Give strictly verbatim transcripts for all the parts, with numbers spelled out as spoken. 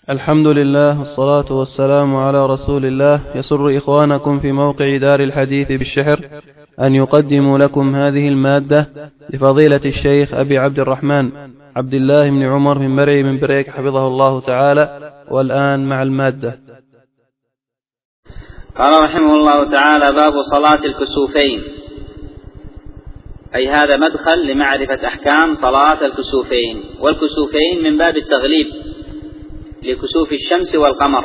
الحمد لله والصلاة والسلام على رسول الله. يسر إخوانكم في موقع دار الحديث بالشحر أن يقدموا لكم هذه المادة لفضيلة الشيخ أبي عبد الرحمن عبد الله بن عمر بن مرعي من بريك حفظه الله تعالى. والآن مع المادة. قال رحمه الله تعالى: باب صلاة الكسوفين، أي هذا مدخل لمعرفة أحكام صلاة الكسوفين. والكسوفين من باب التغليب لكسوف الشمس والقمر،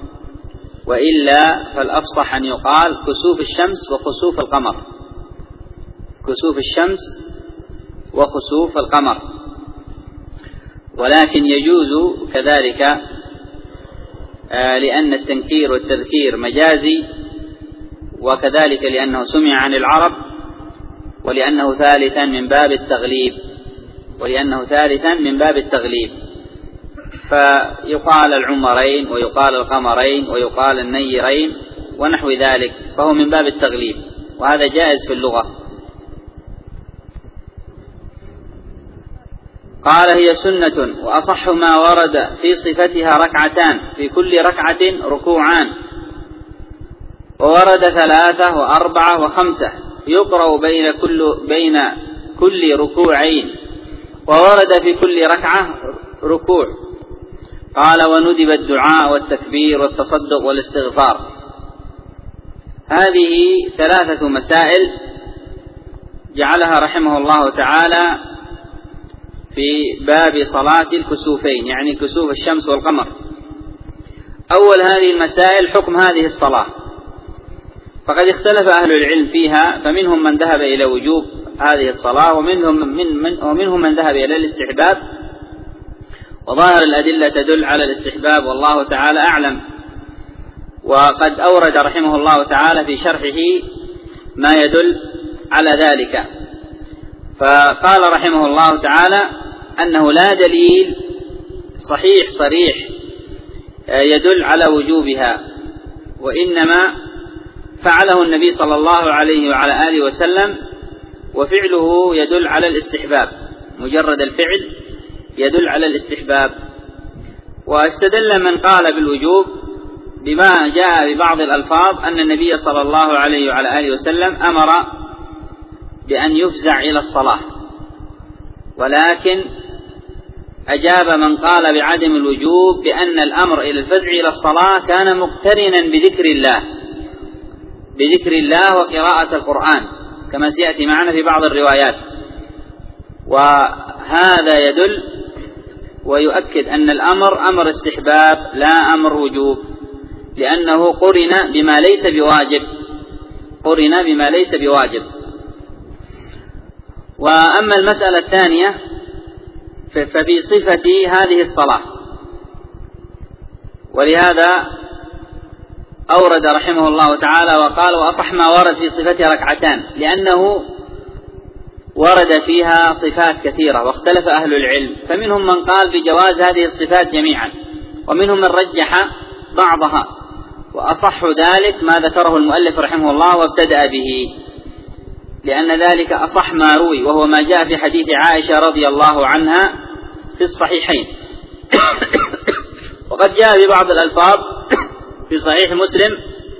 وإلا فالأفصح أن يقال كسوف الشمس وخسوف القمر، كسوف الشمس وخسوف القمر. ولكن يجوز كذلك آه لأن التنكير والتذكير مجازي، وكذلك لأنه سمع عن العرب، ولأنه ثالثا من باب التغليب ولأنه ثالثا من باب التغليب فيقال العمرين ويقال القمرين ويقال النيرين ونحو ذلك، فهو من باب التغليب، وهذا جائز في اللغة. قال: هي سنة وأصح ما ورد في صفتها ركعتان، في كل ركعة ركوعان، وورد ثلاثة وأربعة وخمسة، يقرأ بين كل, بين كل ركوعين، وورد في كل ركعة ركوع. قال: وندب الدعاء والتكبير والتصدق والاستغفار. هذه ثلاثة مسائل جعلها رحمه الله تعالى في باب صلاة الكسوفين، يعني كسوف الشمس والقمر. أول هذه المسائل حكم هذه الصلاة، فقد اختلف أهل العلم فيها، فمنهم من ذهب إلى وجوب هذه الصلاة، ومنهم من, من, ومنهم من ذهب إلى الاستحباب، وظاهر الأدلة تدل على الاستحباب والله تعالى أعلم. وقد أورد رحمه الله تعالى في شرحه ما يدل على ذلك، فقال رحمه الله تعالى أنه لا دليل صحيح صريح يدل على وجوبها، وإنما فعله النبي صلى الله عليه وعلى آله وسلم، وفعله يدل على الاستحباب، مجرد الفعل يدل على الاستحباب. واستدل من قال بالوجوب بما جاء ببعض الألفاظ أن النبي صلى الله عليه وعلى آله وسلم أمر بأن يفزع إلى الصلاة، ولكن أجاب من قال بعدم الوجوب بأن الأمر إلى الفزع إلى الصلاة كان مقترنا بذكر الله بذكر الله وقراءة القرآن، كما سيأتي معنا في بعض الروايات. وهذا يدل ويؤكد أن الأمر أمر استحباب لا أمر وجوب، لأنه قرن بما ليس بواجب قرن بما ليس بواجب. وأما المسألة الثانية ففي صفة هذه الصلاة، ولهذا أورد رحمه الله تعالى وقال: وأصح ما ورد في صفتها ركعتان، لأنه ورد فيها صفات كثيرة واختلف أهل العلم، فمنهم من قال بجواز هذه الصفات جميعا، ومنهم من رجح بعضها، وأصح ذلك ما ذكره المؤلف رحمه الله وابتدأ به، لأن ذلك أصح ما روي، وهو ما جاء في حديث عائشة رضي الله عنها في الصحيحين. وقد جاء ببعض الألفاظ في صحيح مسلم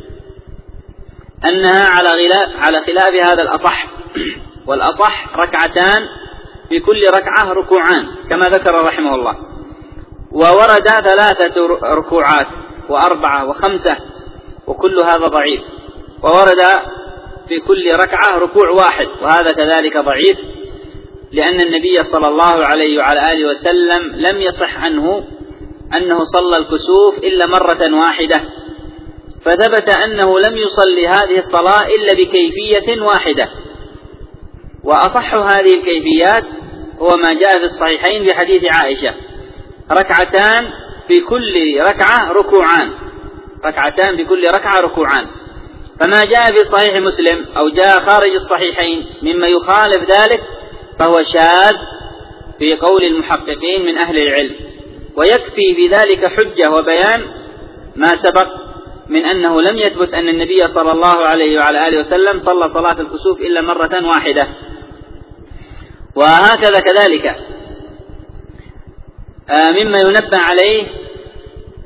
أنها على خلاف هذا الأصح، والأصح ركعتان في كل ركعة ركوعان كما ذكر رحمه الله. وورد ثلاثة ركوعات وأربعة وخمسة، وكل هذا ضعيف. وورد في كل ركعة ركوع واحد، وهذا كذلك ضعيف، لأن النبي صلى الله عليه وعلى آله وسلم لم يصح عنه أنه صلى الكسوف إلا مرة واحدة، فثبت أنه لم يصلي هذه الصلاة إلا بكيفية واحدة. وأصح هذه الكيفيات هو ما جاء في الصحيحين بحديث عائشة: ركعتان في كل ركعة ركوعان ركعتان في كل ركعة ركوعان. فما جاء في صحيح مسلم أو جاء خارج الصحيحين مما يخالف ذلك فهو شاذ في قول المحققين من أهل العلم، ويكفي في ذلك حجة وبيان ما سبق من أنه لم يثبت أن النبي صلى الله عليه وعلى آله وسلم صلى صلاة الكسوف إلا مرة واحدة. وهكذا كذلك مما ينبه عليه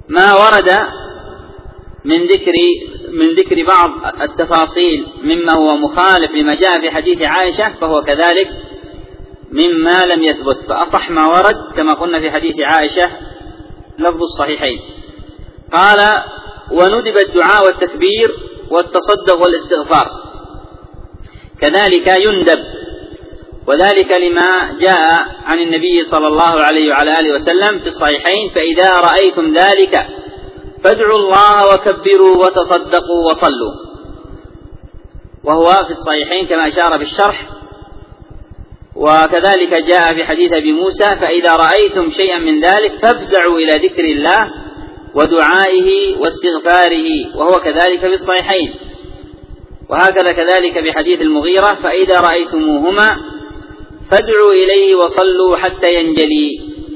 ما ورد من ذكر من ذكر بعض التفاصيل مما هو مخالف لما جاء في حديث عائشة فهو كذلك مما لم يثبت. فأصح ما ورد كما قلنا في حديث عائشة لفظ الصحيحين. قال: وندب الدعاء والتكبير والتصدق والاستغفار، كذلك يندب، وذلك لما جاء عن النبي صلى الله عليه وعلى آله وسلم في الصحيحين: فإذا رأيتم ذلك فادعوا الله وكبروا وتصدقوا وصلوا، وهو في الصحيحين كما أشار بالشرح. وكذلك جاء في حديث أبي موسى: فإذا رأيتم شيئا من ذلك فافزعوا إلى ذكر الله ودعائه واستغفاره، وهو كذلك في الصحيحين. وهكذا كذلك بحديث المغيرة: فإذا رأيتموهما فادعوا إليه وصلوا حتى ينجلي.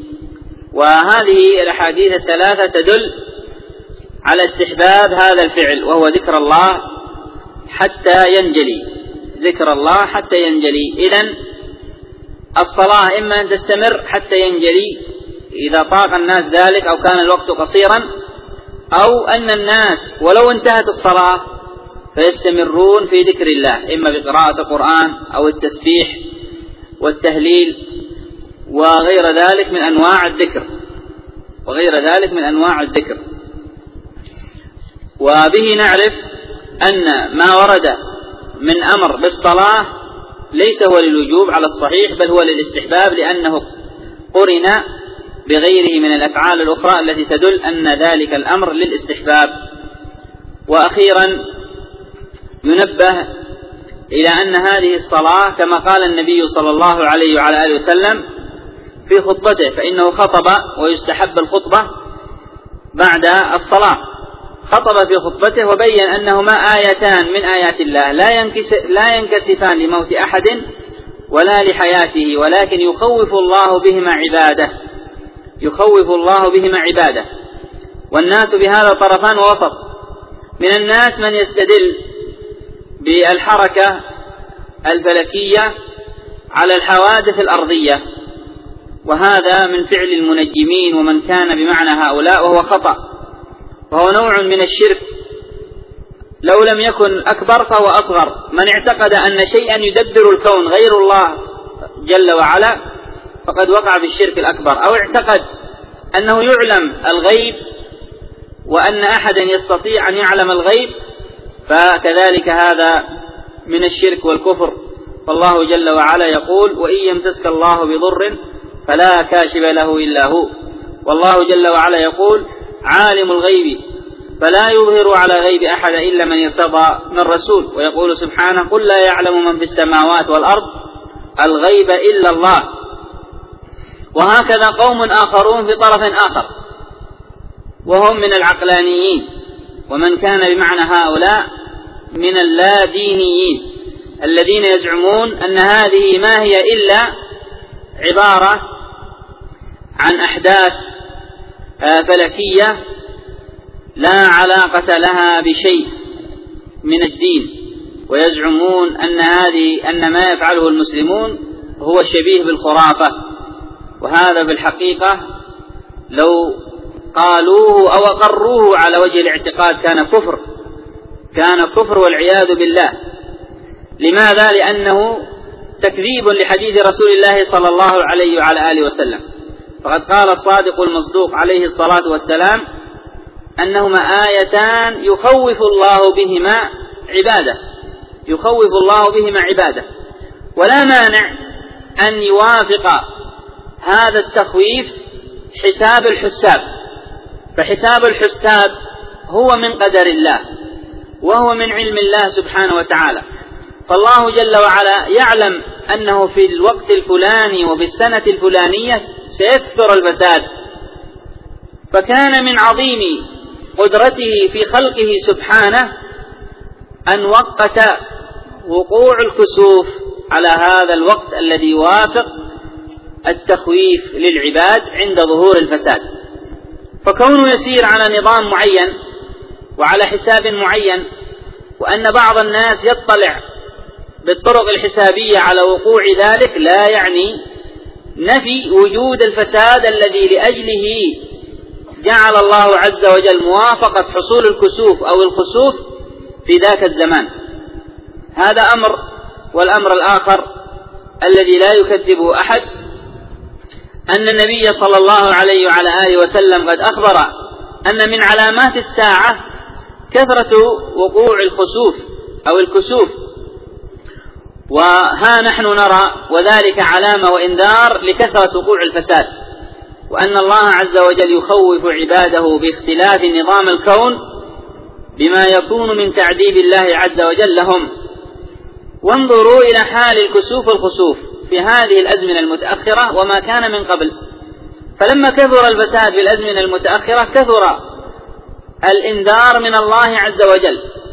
وهذه الأحاديث الثلاثة تدل على استحباب هذا الفعل، وهو ذكر الله حتى ينجلي، ذكر الله حتى ينجلي. إذن الصلاة إما أن تستمر حتى ينجلي إذا طاق الناس ذلك أو كان الوقت قصيرا، أو أن الناس ولو انتهت الصلاة فيستمرون في ذكر الله، إما بقراءة القرآن أو التسبيح والتهليل وغير ذلك من أنواع الذكر وغير ذلك من أنواع الذكر. وبه نعرف أن ما ورد من أمر بالصلاة ليس هو للوجوب على الصحيح، بل هو للاستحباب، لأنه قرن بغيره من الأفعال الأخرى التي تدل أن ذلك الأمر للاستحباب. وأخيرا ينبه إلى أن هذه الصلاة كما قال النبي صلى الله عليه وعلى آله وسلم في خطبته، فإنه خطب ويستحب الخطبة بعد الصلاة، خطب في خطبته وبين أنهما آيتان من آيات الله لا ينكسفان لموت أحد ولا لحياته، ولكن يخوف الله بهما عباده يخوف الله بهما عباده والناس بهذا طرفان ووسط. من الناس من يستدل بالحركة الفلكية على الحوادث الأرضية، وهذا من فعل المنجمين ومن كان بمعنى هؤلاء، وهو خطأ، وهو نوع من الشرك لو لم يكن أكبر فهو أصغر. من اعتقد أن شيئا يدبر الكون غير الله جل وعلا فقد وقع في الشرك الأكبر، أو اعتقد أنه يعلم الغيب وأن أحدا يستطيع أن يعلم الغيب، فكذلك هذا من الشرك والكفر. فالله جل وعلا يقول: وإن يمسسك الله بضر فلا كاشف له إلا هو. والله جل وعلا يقول: عالم الغيب فلا يظهر على غيب أحد إلا من ارتضى من رسول. ويقول سبحانه: قل لا يعلم من في السماوات والأرض الغيب إلا الله. وهكذا قوم آخرون في طرف آخر وهم من العقلانيين، ومن كان بمعنى هؤلاء من اللادينيين الذين يزعمون أن هذه ما هي إلا عبارة عن أحداث فلكية لا علاقة لها بشيء من الدين، ويزعمون أن هذه أن ما يفعله المسلمون هو شبيه بالخرافة. وهذا بالحقيقة لو قالوه أو أقروه على وجه الاعتقاد كان كفر كان كفر والعياذ بالله. لماذا؟ لأنه تكذيب لحديث رسول الله صلى الله عليه وعلى آله وسلم. فقد قال الصادق المصدوق عليه الصلاة والسلام أنهما آيتان يخوف الله بهما عباده يخوف الله بهما عباده ولا مانع أن يوافق هذا التخويف حساب الحساب، فحساب الحساب هو من قدر الله وهو من علم الله سبحانه وتعالى. فالله جل وعلا يعلم أنه في الوقت الفلاني وفي السنة الفلانية سيكثر الفساد، فكان من عظيم قدرته في خلقه سبحانه أن وقت وقوع الكسوف على هذا الوقت الذي يوافق التخويف للعباد عند ظهور الفساد. فكونه يسير على نظام معين وعلى حساب معين، وأن بعض الناس يطلع بالطرق الحسابية على وقوع ذلك، لا يعني نفي وجود الفساد الذي لأجله جعل الله عز وجل موافقة حصول الكسوف أو الخسوف في ذاك الزمان. هذا أمر. والأمر الآخر الذي لا يكذبه أحد أن النبي صلى الله عليه وعلى آله وسلم قد أخبر أن من علامات الساعة كثرة وقوع الخسوف أو الكسوف، وها نحن نرى وذلك علامة وإنذار لكثرة وقوع الفساد، وأن الله عز وجل يخوف عباده باختلاف نظام الكون بما يكون من تعذيب الله عز وجل لهم. وانظروا إلى حال الكسوف والخسوف في هذه الأزمنة المتأخرة وما كان من قبل. فلما كثر الفساد في الأزمنة المتأخرة كثر الإنذار من الله عز وجل،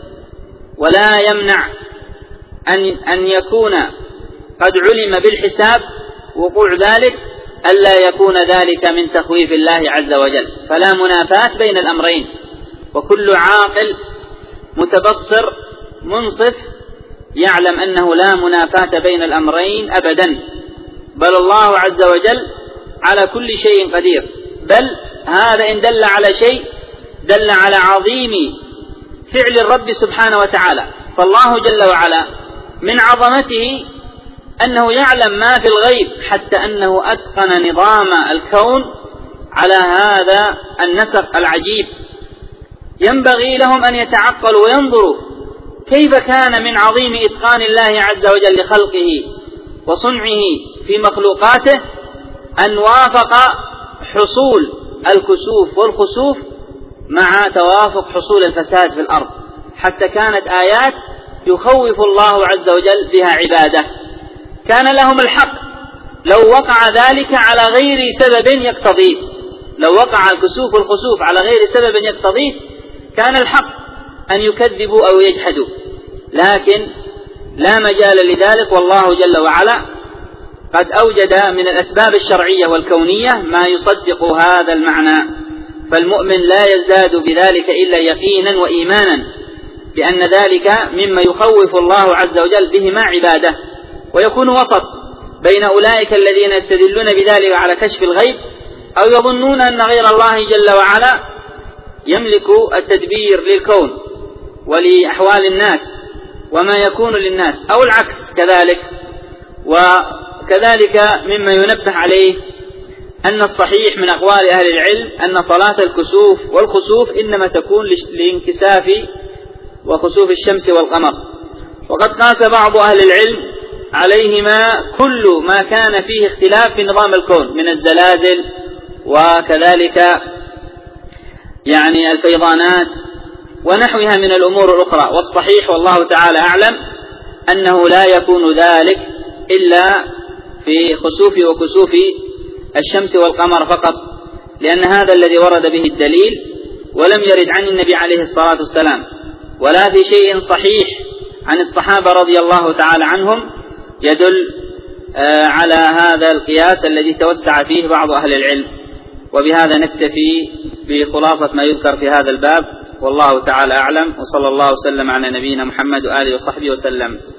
ولا يمنع أن أن يكون قد علم بالحساب وقوع ذلك ألا يكون ذلك من تخويف الله عز وجل. فلا منافاة بين الأمرين، وكل عاقل متبصر منصف يعلم أنه لا منافاة بين الأمرين أبدا، بل الله عز وجل على كل شيء قدير. بل هذا إن دل على شيء دل على عظيم فعل الرب سبحانه وتعالى. فالله جل وعلا من عظمته أنه يعلم ما في الغيب، حتى أنه أتقن نظام الكون على هذا النسق العجيب. ينبغي لهم أن يتعقلوا وينظروا كيف كان من عظيم إتقان الله عز وجل لخلقه وصنعه في مخلوقاته أن وافق حصول الكسوف والخسوف مع توافق حصول الفساد في الأرض، حتى كانت آيات يخوف الله عز وجل بها عباده. كان لهم الحق لو وقع ذلك على غير سبب يقتضيه، لو وقع الكسوف والخسوف على غير سبب يقتضيه كان الحق أن يكذبوا أو يجحدوا، لكن لا مجال لذلك. والله جل وعلا قد أوجد من الأسباب الشرعية والكونية ما يصدق هذا المعنى، فالمؤمن لا يزداد بذلك إلا يقينا وإيمانا بأن ذلك مما يخوف الله عز وجل بهما عباده، ويكون وسط بين أولئك الذين يستدلون بذلك على كشف الغيب أو يظنون أن غير الله جل وعلا يملك التدبير للكون ولأحوال الناس وما يكون للناس، أو العكس كذلك. وكذلك مما ينبه عليه أن الصحيح من أقوال أهل العلم أن صلاة الكسوف والخسوف إنما تكون لانكساف وخسوف الشمس والقمر، وقد قاس بعض أهل العلم عليهما كل ما كان فيه اختلاف في نظام الكون من الزلازل وكذلك يعني الفيضانات ونحوها من الأمور الأخرى. والصحيح والله تعالى أعلم أنه لا يكون ذلك إلا في خسوف وكسوف الشمس والقمر فقط، لأن هذا الذي ورد به الدليل، ولم يرد عن النبي عليه الصلاة والسلام ولا في شيء صحيح عن الصحابة رضي الله تعالى عنهم يدل على هذا القياس الذي توسع فيه بعض أهل العلم. وبهذا نكتفي بخلاصة ما يذكر في هذا الباب، والله تعالى أعلم، وصلى الله وسلم على نبينا محمد وآله وصحبه وسلم.